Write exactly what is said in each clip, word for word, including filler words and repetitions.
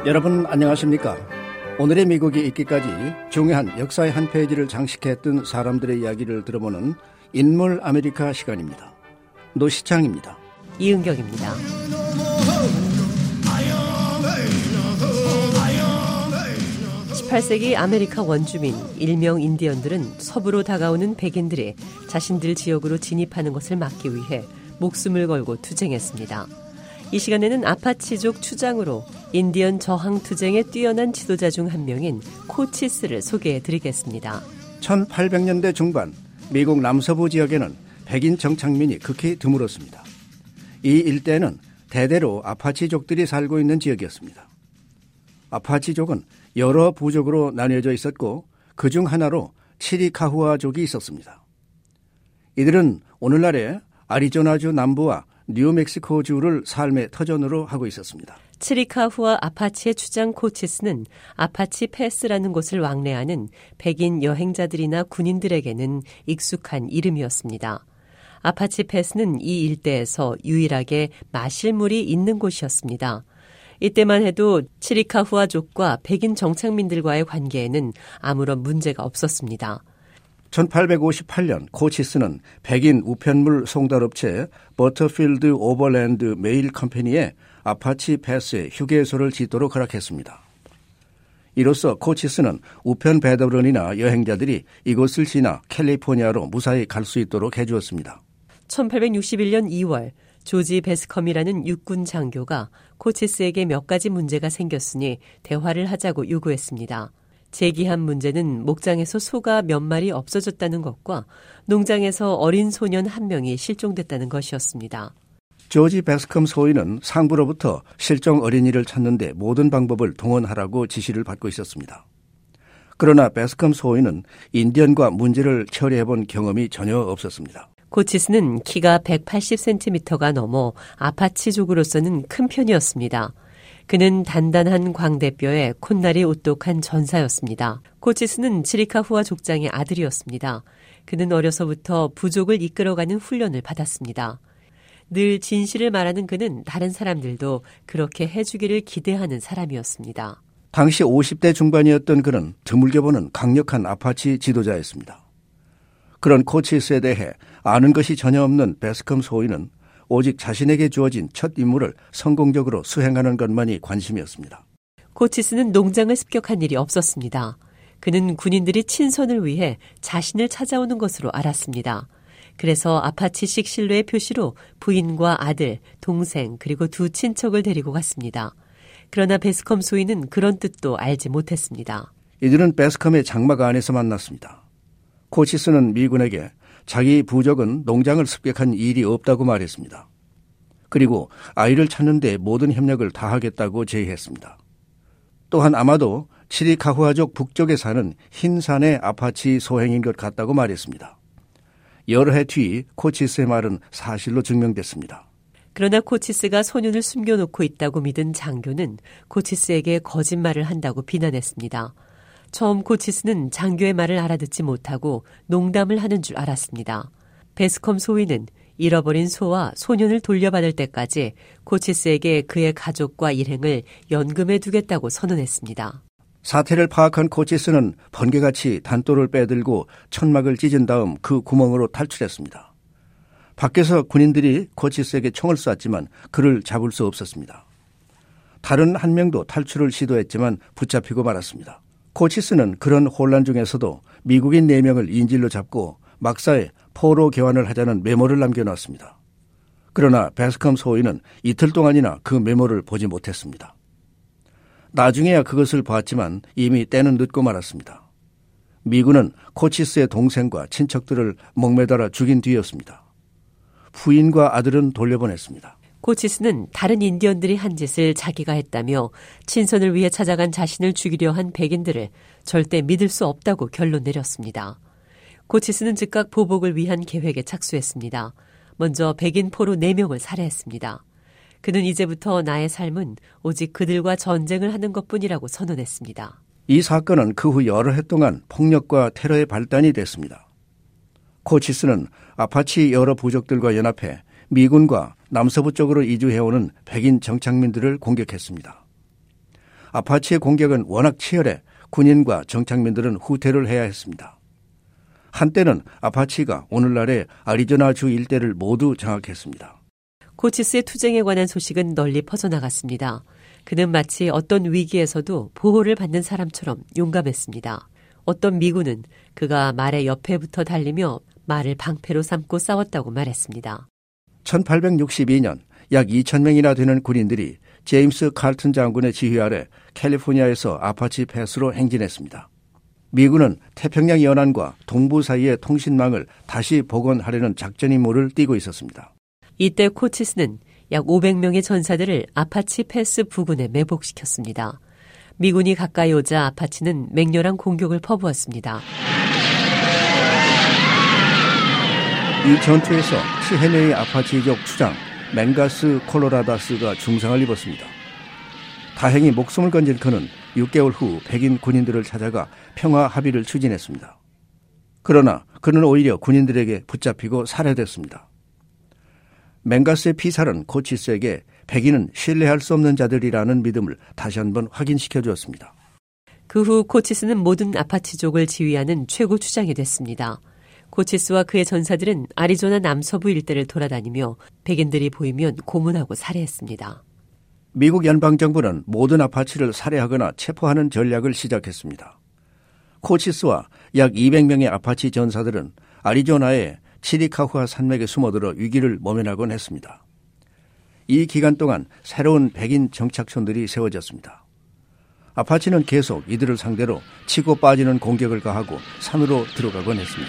여러분 안녕하십니까? 오늘의 미국이 있기까지 중요한 역사의 한 페이지를 장식했던 사람들의 이야기를 들어보는 인물 아메리카 시간입니다. 노시창입니다. 이은경입니다. 십팔 세기 아메리카 원주민, 일명 인디언들은 서부로 다가오는 백인들이 자신들 지역으로 진입하는 것을 막기 위해 목숨을 걸고 투쟁했습니다. 이 시간에는 아파치족 추장으로 인디언 저항 투쟁에 뛰어난 지도자 중 한 명인 코치스를 소개해드리겠습니다. 천팔백 년대 중반 미국 남서부 지역에는 백인 정착민이 극히 드물었습니다. 이 일대는 대대로 아파치족들이 살고 있는 지역이었습니다. 아파치족은 여러 부족으로 나뉘어져 있었고 그중 하나로 치리카후아족이 있었습니다. 이들은 오늘날의 아리조나주 남부와 뉴멕시코주를 삶의 터전으로 하고 있었습니다. 치리카후아 아파치의 추장 코치스는 아파치 패스라는 곳을 왕래하는 백인 여행자들이나 군인들에게는 익숙한 이름이었습니다. 아파치 패스는 이 일대에서 유일하게 마실 물이 있는 곳이었습니다. 이때만 해도 치리카후아족과 백인 정착민들과의 관계에는 아무런 문제가 없었습니다. 천팔백오십팔 년 코치스는 백인 우편물 송달업체 버터필드 오버랜드 메일 컴퍼니에 아파치 패스에 휴게소를 짓도록 허락했습니다. 이로써 코치스는 우편 배달원이나 여행자들이 이곳을 지나 캘리포니아로 무사히 갈 수 있도록 해주었습니다. 천팔백육십일 년 이월 조지 베스컴이라는 육군 장교가 코치스에게 몇 가지 문제가 생겼으니 대화를 하자고 요구했습니다. 제기한 문제는 목장에서 소가 몇 마리 없어졌다는 것과 농장에서 어린 소년 한 명이 실종됐다는 것이었습니다. 조지 베스컴 소위는 상부로부터 실종 어린이를 찾는 데 모든 방법을 동원하라고 지시를 받고 있었습니다. 그러나 베스컴 소위는 인디언과 문제를 처리해본 경험이 전혀 없었습니다. 코치스는 키가 백팔십 센티미터가 넘어 아파치족으로서는 큰 편이었습니다. 그는 단단한 광대뼈에 콧날이 오똑한 전사였습니다. 코치스는 치리카후아 족장의 아들이었습니다. 그는 어려서부터 부족을 이끌어가는 훈련을 받았습니다. 늘 진실을 말하는 그는 다른 사람들도 그렇게 해주기를 기대하는 사람이었습니다. 당시 오십 대 중반이었던 그는 드물게 보는 강력한 아파치 지도자였습니다. 그런 코치스에 대해 아는 것이 전혀 없는 베스컴 소위는 오직 자신에게 주어진 첫 임무를 성공적으로 수행하는 것만이 관심이었습니다. 코치스는 농장을 습격한 일이 없었습니다. 그는 군인들이 친선을 위해 자신을 찾아오는 것으로 알았습니다. 그래서 아파치식 신뢰의 표시로 부인과 아들, 동생 그리고 두 친척을 데리고 갔습니다. 그러나 베스컴 소위는 그런 뜻도 알지 못했습니다. 이들은 베스컴의 장막 안에서 만났습니다. 코치스는 미군에게 자기 부족은 농장을 습격한 일이 없다고 말했습니다. 그리고 아이를 찾는 데 모든 협력을 다하겠다고 제의했습니다. 또한 아마도 치리카후아족 북쪽에 사는 흰산의 아파치 소행인 것 같다고 말했습니다. 여러 해 뒤 코치스의 말은 사실로 증명됐습니다. 그러나 코치스가 소년을 숨겨놓고 있다고 믿은 장교는 코치스에게 거짓말을 한다고 비난했습니다. 처음 코치스는 장교의 말을 알아듣지 못하고 농담을 하는 줄 알았습니다. 베스컴 소위는 잃어버린 소와 소년을 돌려받을 때까지 코치스에게 그의 가족과 일행을 연금해 두겠다고 선언했습니다. 사태를 파악한 코치스는 번개같이 단도를 빼들고 천막을 찢은 다음 그 구멍으로 탈출했습니다. 밖에서 군인들이 코치스에게 총을 쐈지만 그를 잡을 수 없었습니다. 다른 한 명도 탈출을 시도했지만 붙잡히고 말았습니다. 코치스는 그런 혼란 중에서도 미국인 네 명을 인질로 잡고 막사에 포로 교환을 하자는 메모를 남겨놨습니다. 그러나 베스컴 소위는 이틀 동안이나 그 메모를 보지 못했습니다. 나중에야 그것을 봤지만 이미 때는 늦고 말았습니다. 미군은 코치스의 동생과 친척들을 목매달아 죽인 뒤였습니다. 부인과 아들은 돌려보냈습니다. 코치스는 다른 인디언들이 한 짓을 자기가 했다며 친선을 위해 찾아간 자신을 죽이려 한 백인들을 절대 믿을 수 없다고 결론 내렸습니다. 코치스는 즉각 보복을 위한 계획에 착수했습니다. 먼저 백인 포로 네 명을 살해했습니다. 그는 이제부터 나의 삶은 오직 그들과 전쟁을 하는 것뿐이라고 선언했습니다. 이 사건은 그 후 여러 해 동안 폭력과 테러의 발단이 됐습니다. 코치스는 아파치 여러 부족들과 연합해 미군과 남서부 쪽으로 이주해오는 백인 정착민들을 공격했습니다. 아파치의 공격은 워낙 치열해 군인과 정착민들은 후퇴를 해야 했습니다. 한때는 아파치가 오늘날의 아리조나주 일대를 모두 장악했습니다. 코치스의 투쟁에 관한 소식은 널리 퍼져나갔습니다. 그는 마치 어떤 위기에서도 보호를 받는 사람처럼 용감했습니다. 어떤 미군은 그가 말의 옆에 붙어 달리며 말을 방패로 삼고 싸웠다고 말했습니다. 천팔백육십이 년 약 이천 명이나 되는 군인들이 제임스 칼튼 장군의 지휘 아래 캘리포니아에서 아파치 패스로 행진했습니다. 미군은 태평양 연안과 동부 사이의 통신망을 다시 복원하려는 작전 임무를 띠고 있었습니다. 이때 코치스는 약 오백 명의 전사들을 아파치 패스 부근에 매복시켰습니다. 미군이 가까이 오자 아파치는 맹렬한 공격을 퍼부었습니다. 이 전투에서 치헤네의 아파치족 추장 맹가스 콜로라다스가 중상을 입었습니다. 다행히 목숨을 건진 그는 육 개월 후 백인 군인들을 찾아가 평화 합의를 추진했습니다. 그러나 그는 오히려 군인들에게 붙잡히고 살해됐습니다. 맹가스의 피살은 코치스에게 백인은 신뢰할 수 없는 자들이라는 믿음을 다시 한번 확인시켜 주었습니다. 그 후 코치스는 모든 아파치족을 지휘하는 최고 추장이 됐습니다. 코치스와 그의 전사들은 아리조나 남서부 일대를 돌아다니며 백인들이 보이면 고문하고 살해했습니다. 미국 연방정부는 모든 아파치를 살해하거나 체포하는 전략을 시작했습니다. 코치스와 약 이백 명의 아파치 전사들은 아리조나의 치리카후아 산맥에 숨어들어 위기를 모면하곤 했습니다. 이 기간 동안 새로운 백인 정착촌들이 세워졌습니다. 아파치는 계속 이들을 상대로 치고 빠지는 공격을 가하고 산으로 들어가곤 했습니다.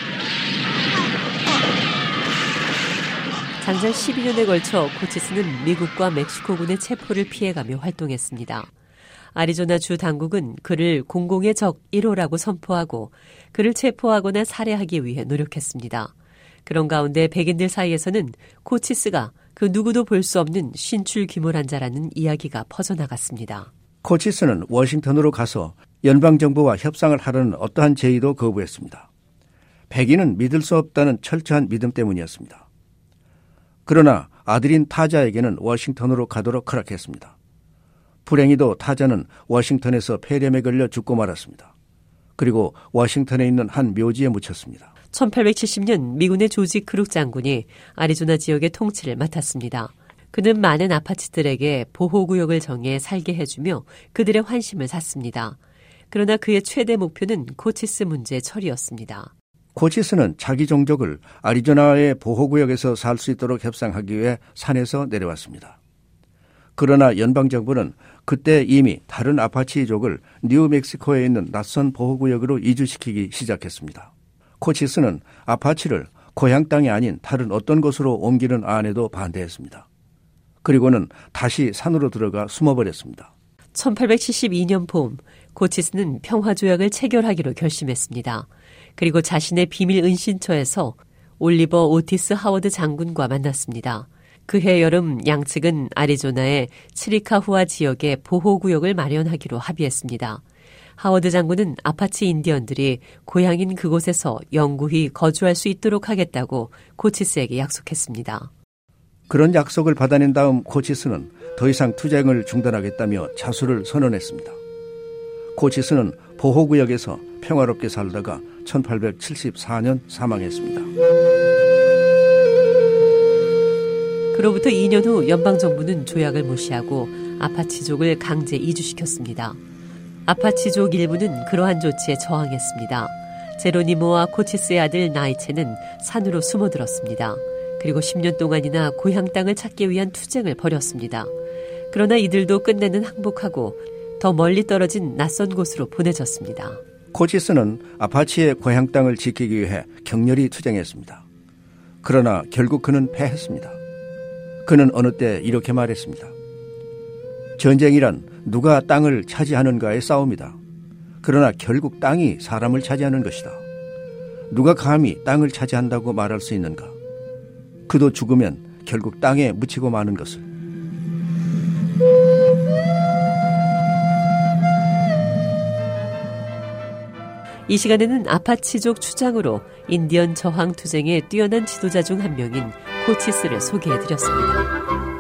장장 십이 년에 걸쳐 코치스는 미국과 멕시코군의 체포를 피해가며 활동했습니다. 아리조나주 당국은 그를 공공의 적 일 호라고 선포하고 그를 체포하거나 살해하기 위해 노력했습니다. 그런 가운데 백인들 사이에서는 코치스가 그 누구도 볼 수 없는 신출귀몰한 자라는 이야기가 퍼져나갔습니다. 코치스는 워싱턴으로 가서 연방정부와 협상을 하려는 어떠한 제의도 거부했습니다. 백인은 믿을 수 없다는 철저한 믿음 때문이었습니다. 그러나 아들인 타자에게는 워싱턴으로 가도록 허락했습니다. 불행히도 타자는 워싱턴에서 폐렴에 걸려 죽고 말았습니다. 그리고 워싱턴에 있는 한 묘지에 묻혔습니다. 천팔백칠십 년 미군의 조지 크룩 장군이 아리조나 지역의 통치를 맡았습니다. 그는 많은 아파치들에게 보호구역을 정해 살게 해주며 그들의 환심을 샀습니다. 그러나 그의 최대 목표는 코치스 문제 처리였습니다. 코치스는 자기 종족을 아리조나의 보호구역에서 살 수 있도록 협상하기 위해 산에서 내려왔습니다. 그러나 연방정부는 그때 이미 다른 아파치족을 뉴멕시코에 있는 낯선 보호구역으로 이주시키기 시작했습니다. 코치스는 아파치를 고향 땅이 아닌 다른 어떤 곳으로 옮기는 안에도 반대했습니다. 그리고는 다시 산으로 들어가 숨어버렸습니다. 천팔백칠십이 년 봄, 코치스는 평화조약을 체결하기로 결심했습니다. 그리고 자신의 비밀 은신처에서 올리버 오티스 하워드 장군과 만났습니다. 그해 여름 양측은 아리조나의 치리카후아 지역에 보호구역을 마련하기로 합의했습니다. 하워드 장군은 아파치 인디언들이 고향인 그곳에서 영구히 거주할 수 있도록 하겠다고 코치스에게 약속했습니다. 그런 약속을 받아낸 다음 코치스는 더 이상 투쟁을 중단하겠다며 자수를 선언했습니다. 코치스는 보호구역에서 평화롭게 살다가 천팔백칠십사 년 사망했습니다. 그로부터 이 년 후 연방정부는 조약을 무시하고 아파치족을 강제 이주시켰습니다. 아파치족 일부는 그러한 조치에 저항했습니다. 제로니모와 코치스의 아들 나이체는 산으로 숨어들었습니다. 그리고 십 년 동안이나 고향 땅을 찾기 위한 투쟁을 벌였습니다. 그러나 이들도 끝내는 항복하고 더 멀리 떨어진 낯선 곳으로 보내졌습니다. 코치스는 아파치의 고향 땅을 지키기 위해 격렬히 투쟁했습니다. 그러나 결국 그는 패했습니다. 그는 어느 때 이렇게 말했습니다. 전쟁이란 누가 땅을 차지하는가의 싸움이다. 그러나 결국 땅이 사람을 차지하는 것이다. 누가 감히 땅을 차지한다고 말할 수 있는가? 그도 죽으면 결국 땅에 묻히고 마는 것을. 이 시간에는 아파치족 추장으로 인디언 저항 투쟁의 뛰어난 지도자 중 한 명인 코치스를 소개해드렸습니다.